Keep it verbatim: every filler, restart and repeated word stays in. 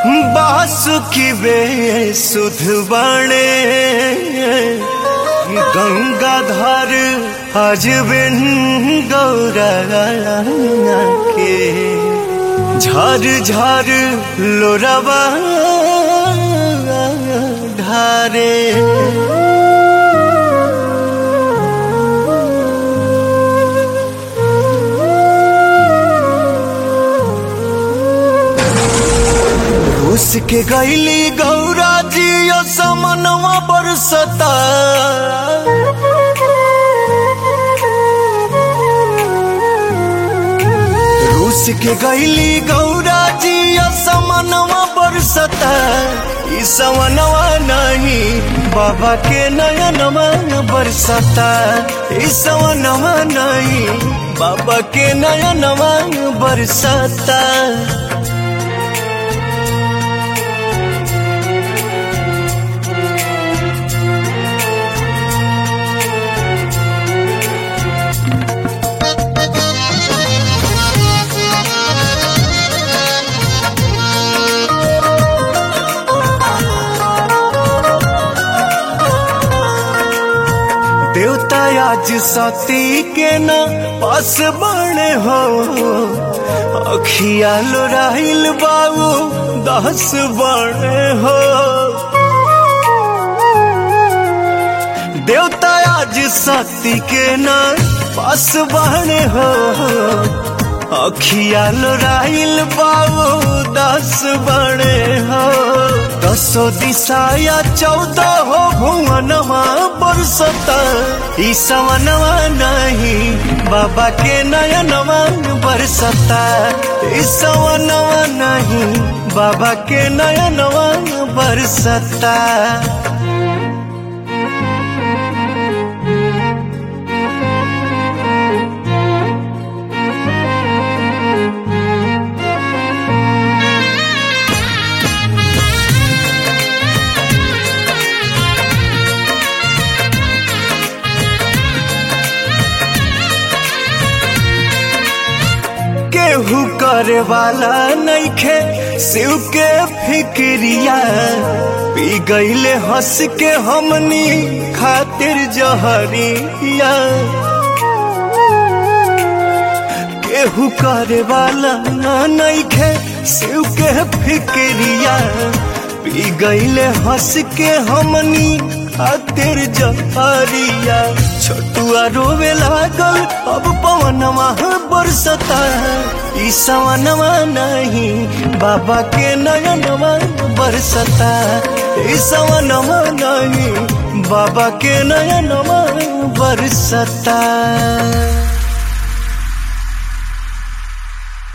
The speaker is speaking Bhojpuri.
बासुकी बेसुध बने गंगाधर आज बिन गौरा के झर झर लोरवा ढारे। उसके गैली गौरा जी समनवा बरसता रूस के गैली गौरा जी समनवा बरसता ई समनवा नहीं बाबा के नयनवा बरसता ई समनवा नहीं बाबा के नयनवा बरसता। देवता आज सती के न पास बने हो अखिया लोराइल बाबू दस बने हो। देवता आज सती के न पास बने हो अखिया लोराइल बाबू दस बने हो। दसो दिशाया चौदह हो भुवनवा बरसता ई सवनवा नहीं बाबा के नयनवा बरसता ई सवनवा नहीं बाबा के नयनवा बरसता। केहू करे वाला नइखे शिव के फिक्रिया पी गईले हंस के हमनी खातिर जहरिया। केहू करे वाला नइखे शिव के फिक्रिया पी गईले हंस के हमनी खातिर जहरिया। छोटुआ रोवे लागल अब पवनवा बरसता ई सवनवा नहीं बाबा के नयनवा बरसता ई सवनवा नहीं बाबा के नयनवा बरसता।